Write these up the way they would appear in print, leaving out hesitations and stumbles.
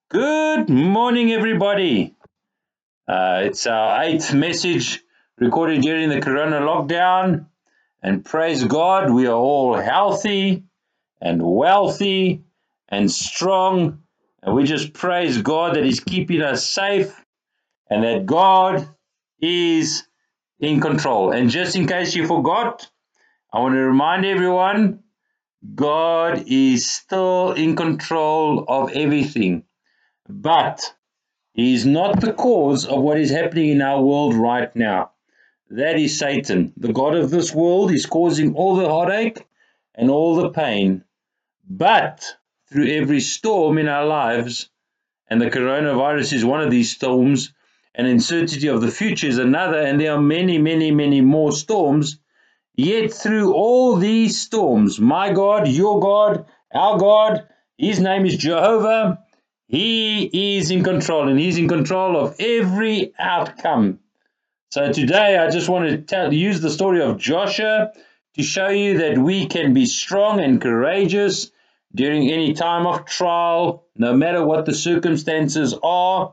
Good morning, everybody. It's our 8th message recorded during the Corona lockdown. And praise God, we are all healthy and wealthy and strong. And we just praise God that He's keeping us safe and that God is in control. And just in case you forgot, I want to remind everyone God is still in control of everything. But He is not the cause of what is happening in our world right now. That is Satan. The God of this world is causing all the heartache and all the pain. But through every storm in our lives, and the coronavirus is one of these storms, and uncertainty of the future is another, and there are many, many, many more storms. Yet through all these storms, my God, your God, our God, His name is Jehovah. He is in control, and He's in control of every outcome. So today I just want to use the story of Joshua to show you that we can be strong and courageous during any time of trial, no matter what the circumstances are.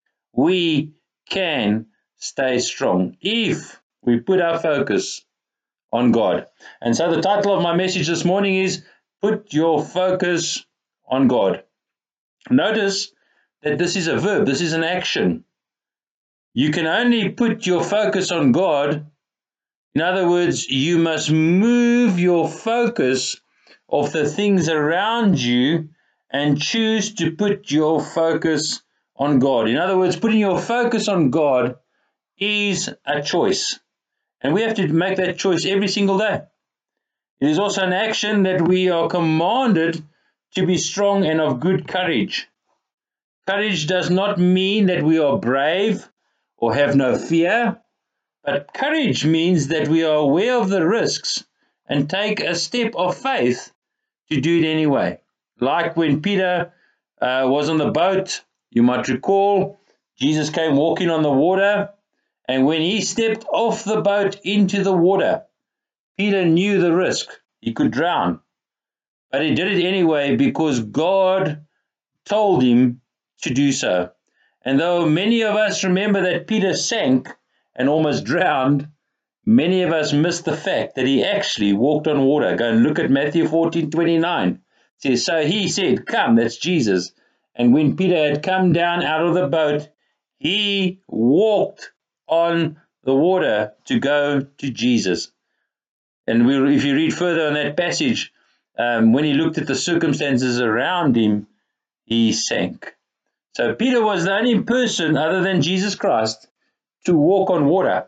We can stay strong if we put our focus on God. And so the title of my message this morning is Put Your Focus on God. Notice that this is a verb, this is an action. You can only put your focus on God. In other words, you must move your focus of the things around you and choose to put your focus on God. In other words, putting your focus on God is a choice. And we have to make that choice every single day. It is also an action that we are commanded to be strong and of good courage. Courage does not mean that we are brave or have no fear, but courage means that we are aware of the risks and take a step of faith to do it anyway. Like when Peter was on the boat, you might recall, Jesus came walking on the water, and when he stepped off the boat into the water, Peter knew the risk. He could drown, but he did it anyway because God told him to do so. And though many of us remember that Peter sank and almost drowned, many of us miss the fact that he actually walked on water. Go and look at Matthew 14:29. It says, so he said, come, that's Jesus. And when Peter had come down out of the boat, he walked on the water to go to Jesus. And if you read further on that passage, when he looked at the circumstances around him, he sank. So Peter was the only person other than Jesus Christ to walk on water.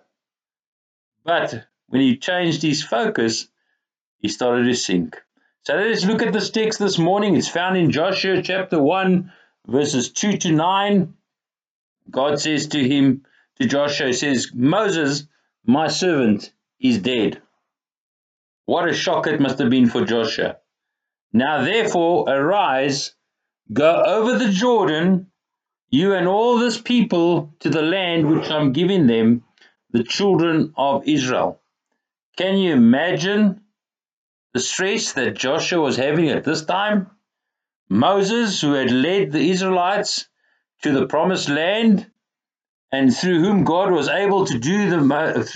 But when he changed his focus, he started to sink. So let's look at this text this morning. It's found in Joshua chapter 1, verses 2 to 9. God says to Joshua, he says, Moses, my servant, is dead. What a shock it must have been for Joshua. Now therefore arise, go over the Jordan, you and all this people, to the land which I'm giving them, the children of Israel. Can you imagine the stress that Joshua was having at this time? Moses, who had led the Israelites to the promised land, and through whom God was able to do the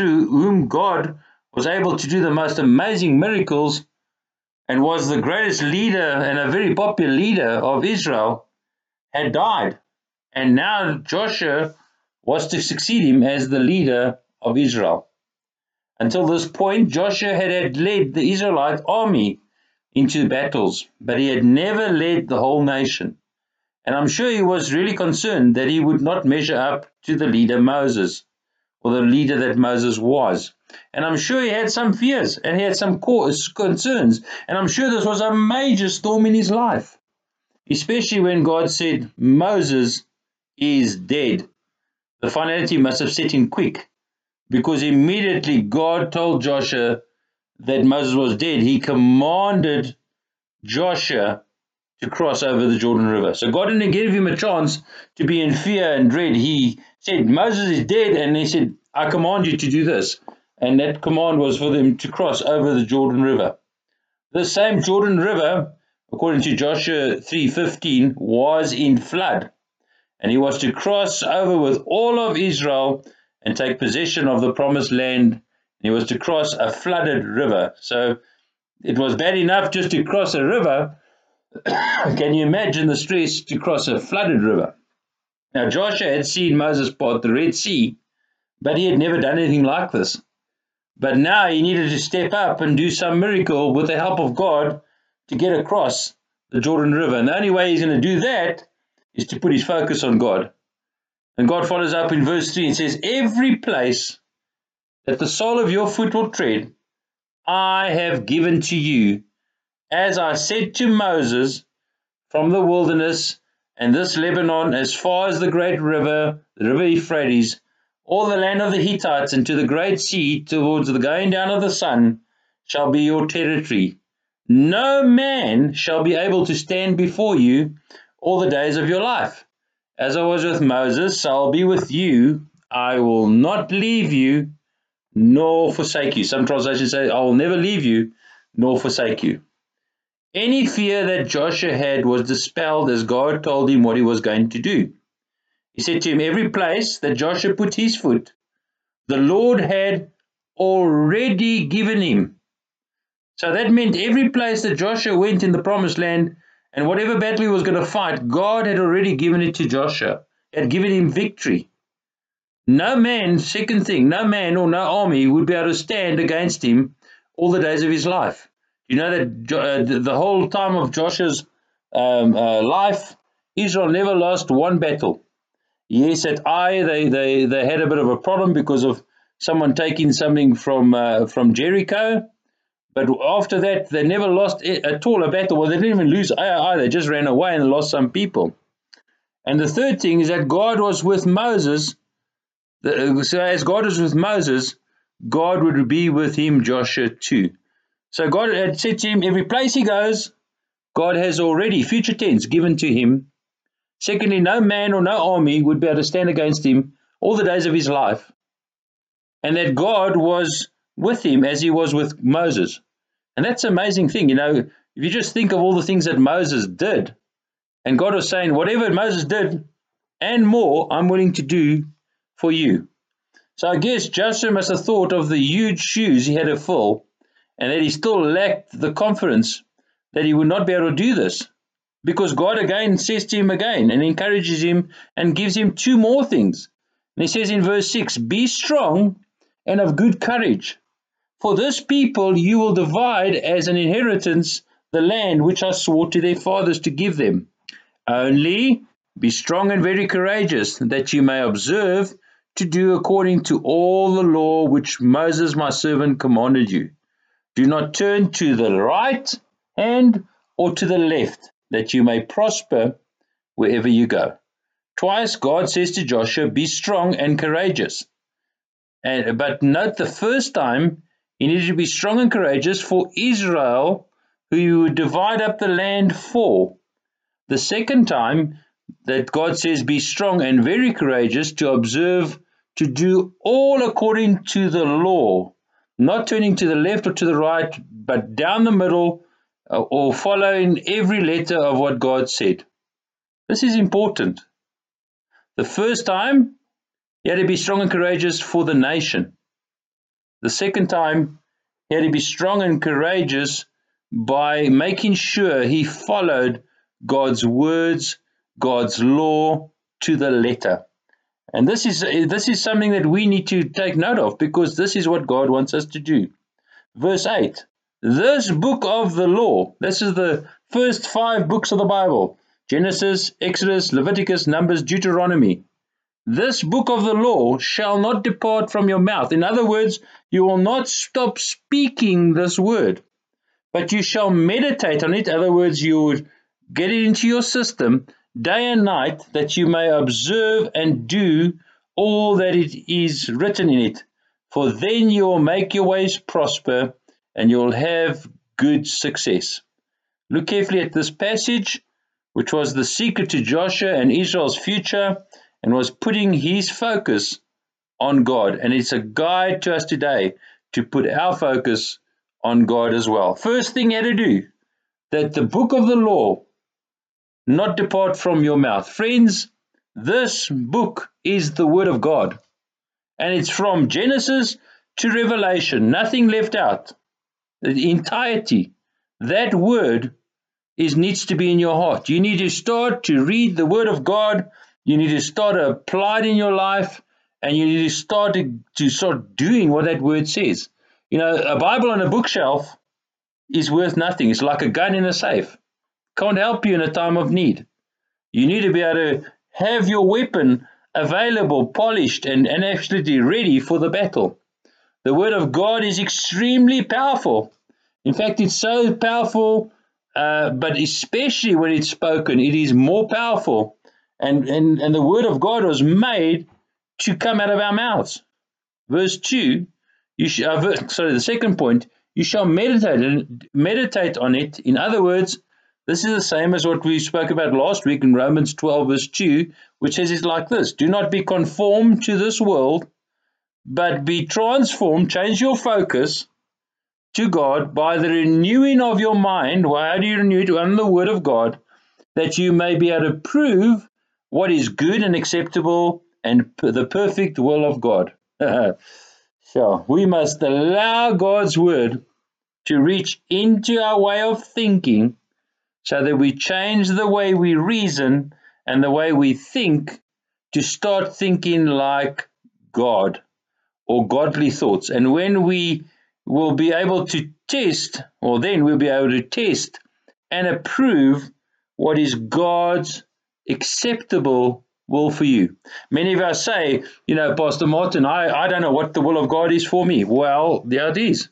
most amazing miracles, and was the greatest leader and a very popular leader of Israel, had died. And now Joshua was to succeed him as the leader of Israel. Until this point, Joshua had led the Israelite army into battles, but he had never led the whole nation. And I'm sure he was really concerned that he would not measure up to the leader Moses, or the leader that Moses was. And I'm sure he had some fears and he had some concerns. And I'm sure this was a major storm in his life, especially when God said, Moses is dead. The finality must have set in quick, because immediately God told Joshua that Moses was dead. He commanded Joshua to cross over the Jordan River. So God didn't give him a chance to be in fear and dread. He said, Moses is dead, and he said, I command you to do this. And that command was for them to cross over the Jordan River. The same Jordan River, according to Joshua 3:15, was in flood. and he was to cross over with all of Israel and take possession of the promised land. And he was to cross a flooded river. So it was bad enough just to cross a river. Can you imagine the stress to cross a flooded river? Now, Joshua had seen Moses part the Red Sea, but he had never done anything like this. But now he needed to step up and do some miracle with the help of God to get across the Jordan River. And the only way he's going to do that is to put his focus on God. And God follows up in verse 3 and says, every place that the sole of your foot will tread, I have given to you, as I said to Moses, from the wilderness and this Lebanon, as far as the great river, the river Euphrates, all the land of the Hittites, and to the great sea, towards the going down of the sun, shall be your territory. No man shall be able to stand before you all the days of your life. As I was with Moses, so I'll be with you. I will not leave you nor forsake you. Some translations say, I will never leave you nor forsake you. Any fear that Joshua had was dispelled as God told him what he was going to do. He said to him, every place that Joshua put his foot, the Lord had already given him. So that meant every place that Joshua went in the promised land, and whatever battle he was going to fight, God had already given it to Joshua. He had given him victory. No man, second thing, no man or no army would be able to stand against him all the days of his life. You know that the whole time of Joshua's life, Israel never lost one battle. Yes, at Ai, they had a bit of a problem because of someone taking something from Jericho. But after that, they never lost at all a battle. Well, they didn't even lose Ai, they just ran away and lost some people. And the third thing is that God was with Moses. So as God was with Moses, God would be with him, Joshua, too. So God had said to him, every place he goes, God has already, future tense, given to him. Secondly, no man or no army would be able to stand against him all the days of his life. And that God was with him as he was with Moses. And that's an amazing thing. You know, if you just think of all the things that Moses did, and God was saying, whatever Moses did and more, I'm willing to do for you. So I guess Joshua must have thought of the huge shoes he had to fill, and that he still lacked the confidence that he would not be able to do this. Because God again says to him again and encourages him and gives him two more things. And he says in verse 6, be strong and of good courage. For this people you will divide as an inheritance the land which I swore to their fathers to give them. Only be strong and very courageous, that you may observe to do according to all the law which Moses my servant commanded you. Do not turn to the right hand or to the left, that you may prosper wherever you go. Twice God says to Joshua, be strong and courageous. But note the first time he needed to be strong and courageous for Israel, who he would divide up the land for. The second time that God says, be strong and very courageous to observe, to do all according to the law, not turning to the left or to the right, but down the middle or following every letter of what God said. This is important. The first time, he had to be strong and courageous for the nation. The second time, he had to be strong and courageous by making sure he followed God's words, God's law to the letter. And this is something that we need to take note of, because this is what God wants us to do. Verse 8, this book of the law, this is the first 5 books of the Bible, Genesis, Exodus, Leviticus, Numbers, Deuteronomy. This book of the law shall not depart from your mouth. In other words, you will not stop speaking this word, but you shall meditate on it. In other words, you would get it into your system day and night, that you may observe and do all that it is written in it. For then you will make your ways prosper, and you will have good success. Look carefully at this passage, which was the secret to Joshua and Israel's future, and was putting his focus on God. And it's a guide to us today to put our focus on God as well. First thing you had to do, that the book of the law not depart from your mouth. Friends, This book is the Word of God. And it's from Genesis to Revelation, nothing left out. The entirety. That Word needs to be in your heart. You need to start to read the Word of God. You need to start to apply it in your life, and you need to start doing what that Word says. You know, a Bible on a bookshelf is worth nothing. It's like a gun in a safe. Can't help you in a time of need. You need to be able to have your weapon available, polished, and absolutely ready for the battle. The Word of God is extremely powerful. In fact, it's so powerful, but especially when it's spoken, it is more powerful. And the Word of God was made to come out of our mouths. Verse 2, the second point, you shall meditate on it. In other words, this is the same as what we spoke about last week in Romans 12, verse 2, which says it's like this: do not be conformed to this world, but be transformed, change your focus to God by the renewing of your mind. Why do you renew it? On the Word of God, that you may be able to prove what is good and acceptable and the perfect will of God. So we must allow God's Word to reach into our way of thinking so that we change the way we reason and the way we think to start thinking like God or godly thoughts. And when we will be able to test, or then we'll be able to test and approve what is God's acceptable will for you. Many of us say, you know, Pastor Martin, I don't know what the will of God is for me. Well, there it is.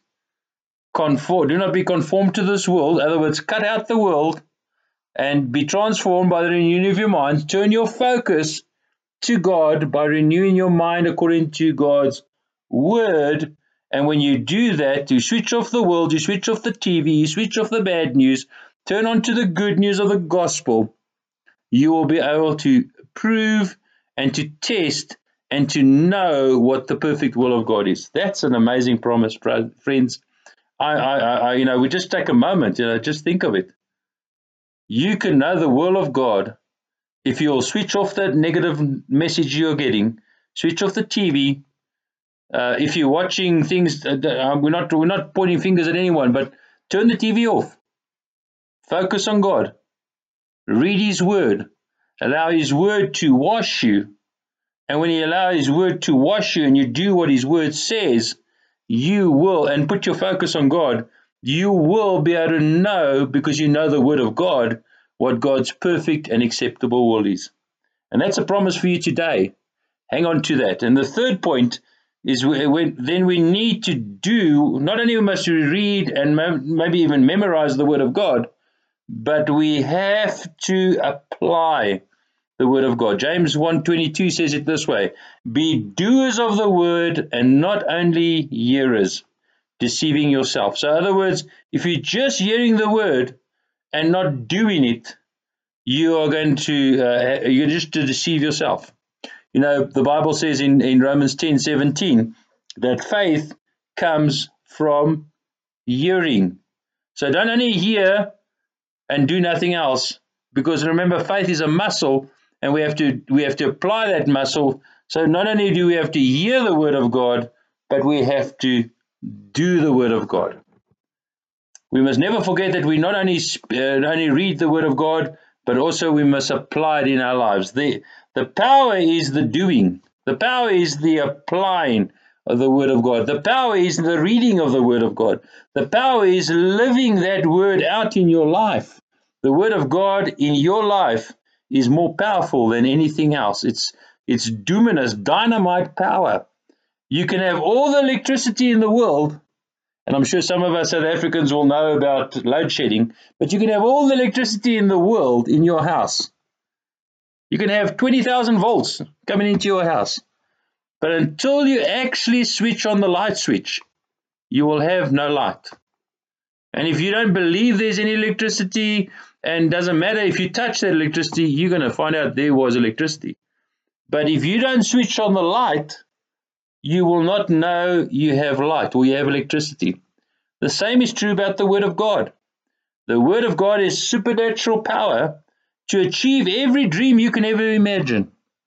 Do not be conformed to this world. In other words, cut out the world and be transformed by the renewing of your mind. Turn your focus to God by renewing your mind according to God's Word. And when you do that, you switch off the world, you switch off the TV, you switch off the bad news, turn on to the good news of the gospel, you will be able to prove and to test and to know what the perfect will of God is. That's an amazing promise, friends. We just take a moment, just think of it. You can know the will of God if you'll switch off that negative message you're getting, switch off the TV. If you're watching things, we're not pointing fingers at anyone, but turn the TV off. Focus on God. Read His Word. Allow His Word to wash you. And when you allow His Word to wash you and you do what His Word says, you will, and put your focus on God, you will be able to know, because you know the Word of God, what God's perfect and acceptable will is. And that's a promise for you today. Hang on to that. And the third point is then we need to do, not only must we read and maybe even memorize the Word of God, but we have to apply the Word of God. James 1:22 says it this way: be doers of the Word and not only hearers, deceiving yourself. So in other words, if you're just hearing the Word and not doing it, you are going to you're just to deceive yourself. You know, the Bible says in Romans 10:17 that faith comes from hearing. So don't only hear and do nothing else, because remember, faith is a muscle, and we have to apply that muscle. So not only do we have to hear the Word of God, but we have to do the Word of God. We must never forget that we not only read the Word of God, but also we must apply it in our lives. The power is the doing. The power is the applying of the Word of God. The power is the reading of the Word of God. The power is living that Word out in your life. The Word of God in your life is more powerful than anything else. It's dunamis, dynamite power. You can have all the electricity in the world, and I'm sure some of us South Africans will know about load shedding, but you can have all the electricity in the world in your house. You can have 20,000 volts coming into your house. But until you actually switch on the light switch, you will have no light. And if you don't believe there's any electricity, and doesn't matter if you touch that electricity, you're going to find out there was electricity. But if you don't switch on the light, you will not know you have light or you have electricity. The same is true about the Word of God. The Word of God is supernatural power to achieve every dream you can ever imagine.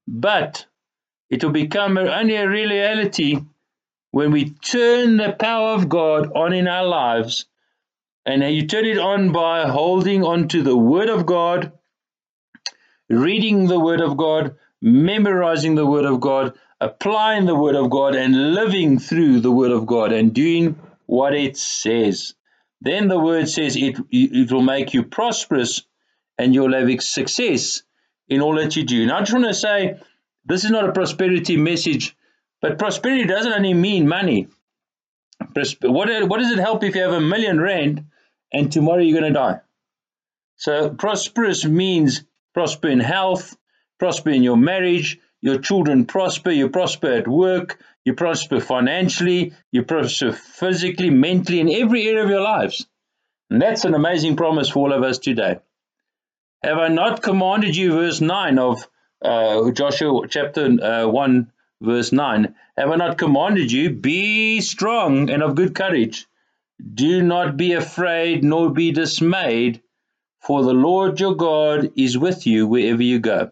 but it will become only a reality when we turn the power of God on in our lives. And you turn it on by holding on to the Word of God, reading the Word of God, memorizing the Word of God, applying the Word of God, and living through the Word of God and doing what it says. Then the Word says it will make you prosperous and you'll have success in all that you do. Now, I just want to say this is not a prosperity message, but prosperity doesn't only mean money. What does it help if you have R1,000,000 and tomorrow you're going to die? So prosperous means prosper in health, prosper in your marriage, your children prosper, you prosper at work, you prosper financially, you prosper physically, mentally, in every area of your lives. And that's an amazing promise for all of us today. Have I not commanded you, verse 9 of Joshua chapter 1, verse 9, have I not commanded you, be strong and of good courage. Do not be afraid nor be dismayed, for the Lord your God is with you wherever you go.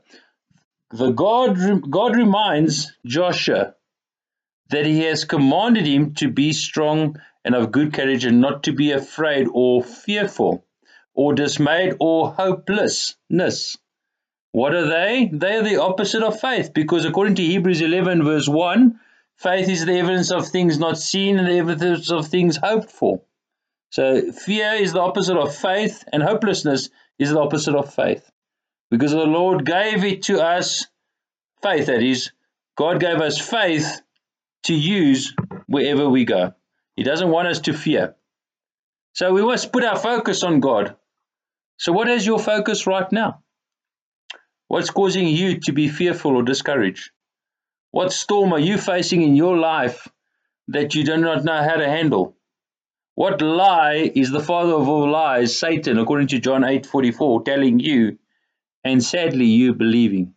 God reminds Joshua that he has commanded him to be strong and of good courage and not to be afraid or fearful or dismayed or hopelessness. What are they? They are the opposite of faith, because according to Hebrews 11 verse 1, faith is the evidence of things not seen and the evidence of things hoped for. So fear is the opposite of faith, and hopelessness is the opposite of faith. Because the Lord gave it to us, faith that is, God gave us faith to use wherever we go. He doesn't want us to fear. So we must put our focus on God. So what is your focus right now? What's causing you to be fearful or discouraged? What storm are you facing in your life that you do not know how to handle? What lie is the father of all lies, Satan, according to John 8:44, telling you, and sadly you believing?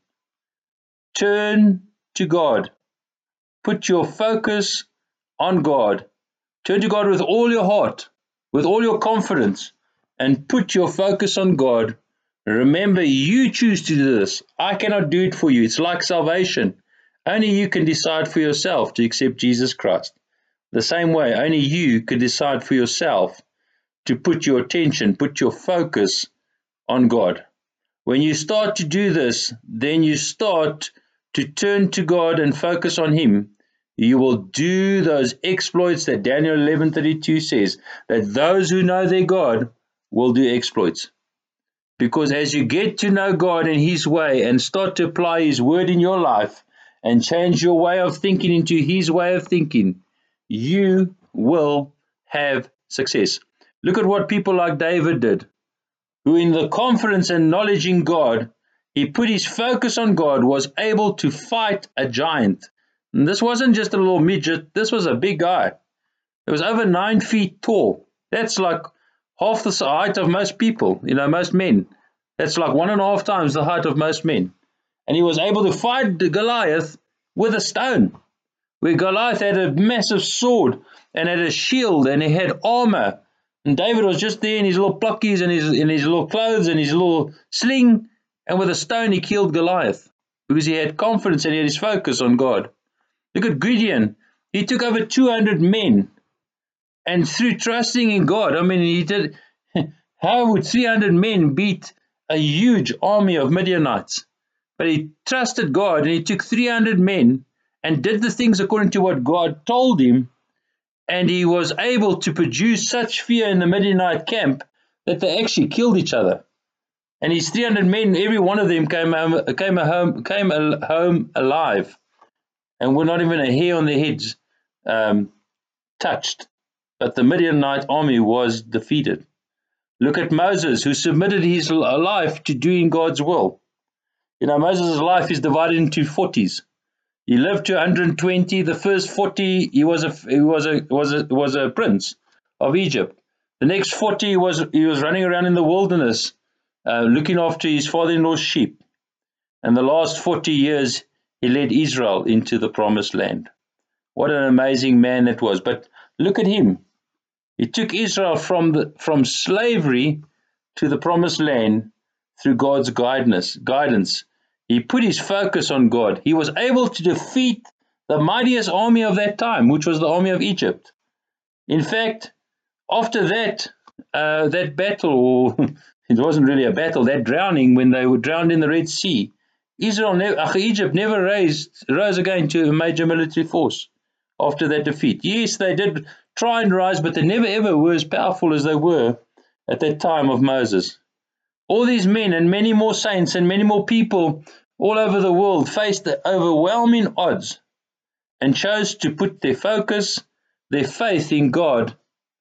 Turn to God. Put your focus on God. Turn to God with all your heart, with all your confidence, and put your focus on God. Remember, you choose to do this. I cannot do it for you. It's like salvation. Only you can decide for yourself to accept Jesus Christ. The same way, only you can decide for yourself to put your attention, put your focus on God. When you start to do this, then you start to turn to God and focus on Him. You will do those exploits that Daniel 11:32 says, that those who know their God will do exploits. Because as you get to know God and His way and start to apply His word in your life and change your way of thinking into His way of thinking, you will have success. Look at what people like David did, who in the confidence and knowledge in God, he put his focus on God, was able to fight a giant. And this wasn't just a little midget, this was a big guy. It was over 9 feet tall. That's like half the height of most people, most men. That's like 1.5 times the height of most men. And he was able to fight the Goliath with a stone, where Goliath had a massive sword and had a shield and he had armor. And David was just there in his little pluckies and his little clothes and his little sling, and with a stone he killed Goliath because he had confidence and he had his focus on God. Look at Gideon. He took over 200 men, and through trusting in God, he did. How would 300 men beat a huge army of Midianites? But he trusted God and he took 300 men and did the things according to what God told him, and he was able to produce such fear in the Midianite camp that they actually killed each other. And his 300 men, every one of them came home alive, and were not even a hair on their heads touched. But the Midianite army was defeated. Look at Moses, who submitted his life to doing God's will. Moses' life is divided into 40s. He lived to 120. The first 40, he was a prince of Egypt. The next 40, he was running around in the wilderness, looking after his father-in-law's sheep. And the last 40 years, he led Israel into the promised land. What an amazing man that was. But look at him. He took Israel from slavery to the promised land through God's guidance. He put his focus on God. He was able to defeat the mightiest army of that time, which was the army of Egypt. In fact, after that battle, or it wasn't really a battle, that drowning, when they were drowned in the Red Sea, Egypt never rose again to a major military force after that defeat. Yes, they did try and rise, but they never ever were as powerful as they were at that time of Moses. All these men and many more saints and many more people all over the world faced the overwhelming odds and chose to put their focus, their faith in God,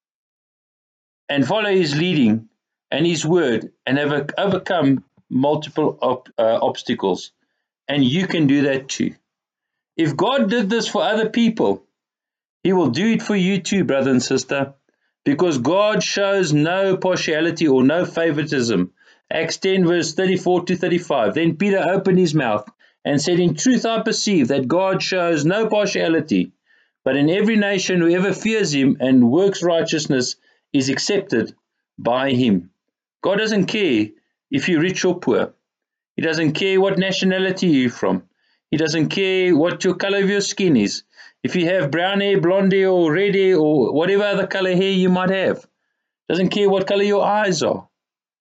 and follow his leading and his word, and have overcome multiple obstacles. And you can do that too. If God did this for other people, he will do it for you too, brother and sister, because God shows no partiality or no favoritism. Acts 10 verse 34 to 35. Then Peter opened his mouth and said, in truth I perceive that God shows no partiality, but in every nation whoever fears him and works righteousness is accepted by him. God doesn't care if you're rich or poor. He doesn't care what nationality you're from. He doesn't care what your color of your skin is. If you have brown hair, blonde hair, or red hair, or whatever other color hair you might have. Doesn't care what color your eyes are.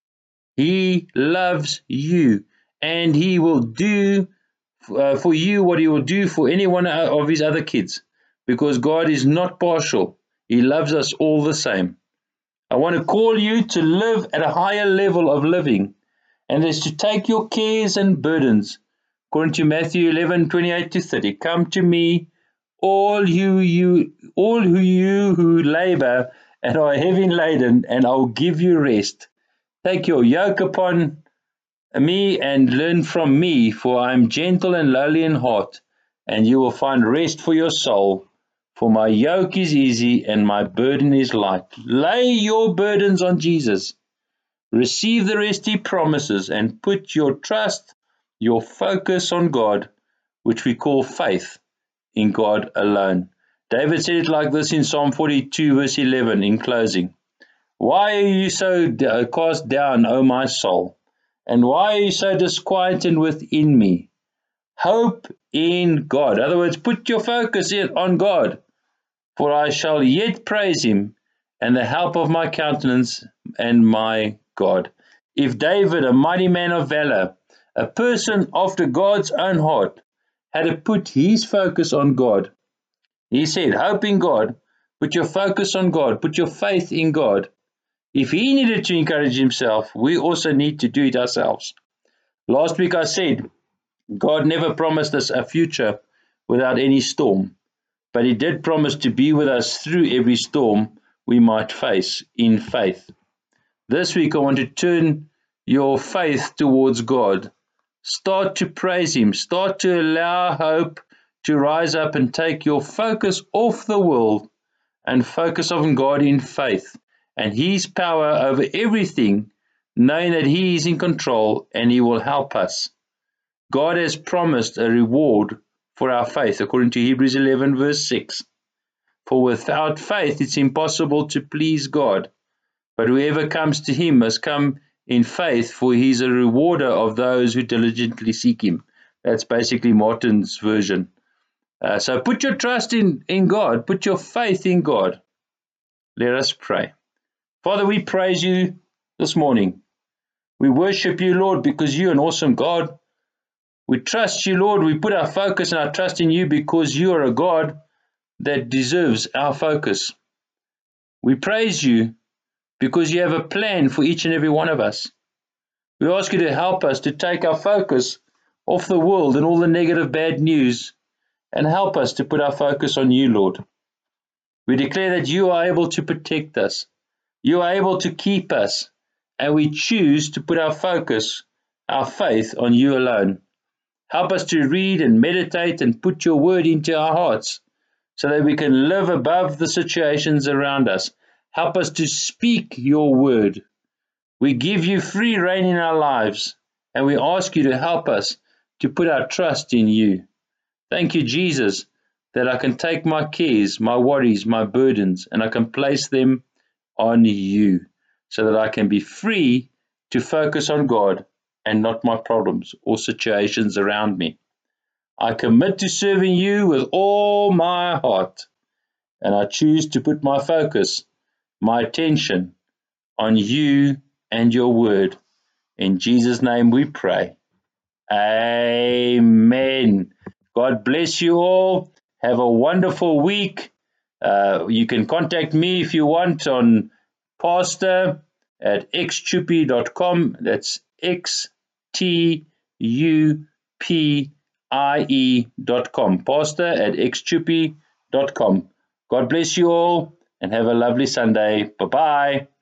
He loves you, and he will do for you what he will do for any one of his other kids, because God is not partial. He loves us all the same. I want to call you to live at a higher level of living, and is to take your cares and burdens. According to Matthew 11:28 to 30, come to me, all you who labor and are heavy laden, and I'll give you rest. Take your yoke upon me and learn from me, for I am gentle and lowly in heart, and you will find rest for your soul. For my yoke is easy and my burden is light. Lay your burdens on Jesus. Receive the rest he promises, and put your trust, your focus on God, which we call faith in God alone. David said it like this in Psalm 42 verse 11 in closing. Why are you so cast down, O my soul? And why are you so disquieted within me? Hope in God. In other words, put your focus on God. For I shall yet praise him, and the help of my countenance and my God. If David, a mighty man of valor, a person after God's own heart, had put his focus on God, he said, hope in God, put your focus on God, put your faith in God. If he needed to encourage himself, we also need to do it ourselves. Last week I said, God never promised us a future without any storm, but he did promise to be with us through every storm we might face in faith. This week I want to turn your faith towards God. Start to praise him. Start to allow hope to rise up and take your focus off the world and focus on God in faith and his power over everything, knowing that he is in control and he will help us. God has promised a reward for our faith, according to Hebrews 11 verse 6. For without faith it's impossible to please God, but whoever comes to him must come in faith, for he is a rewarder of those who diligently seek him. That's basically Martin's version. So put your trust in God, put your faith in God. Let us pray. Father, we praise you this morning. We worship you, Lord, because you're an awesome God. We trust you, Lord. We put our focus and our trust in you because you are a God that deserves our focus. We praise you because you have a plan for each and every one of us. We ask you to help us to take our focus off the world and all the negative bad news and help us to put our focus on you, Lord. We declare that you are able to protect us. You are able to keep us, and we choose to put our focus, our faith on you alone. Help us to read and meditate and put your word into our hearts so that we can live above the situations around us. Help us to speak your word. We give you free rein in our lives, and we ask you to help us to put our trust in you. Thank you, Jesus, that I can take my cares, my worries, my burdens, and I can place them on you so that I can be free to focus on God and not my problems or situations around me. I commit to serving you with all my heart, and I choose to put my focus, my attention on you and your word. In Jesus' name we pray. Amen. God bless you all. Have a wonderful week. You can contact me if you want on pastor@xtupie.com. That's XTUPIE.com. Pastor@xtupie.com. God bless you all and have a lovely Sunday. Bye bye.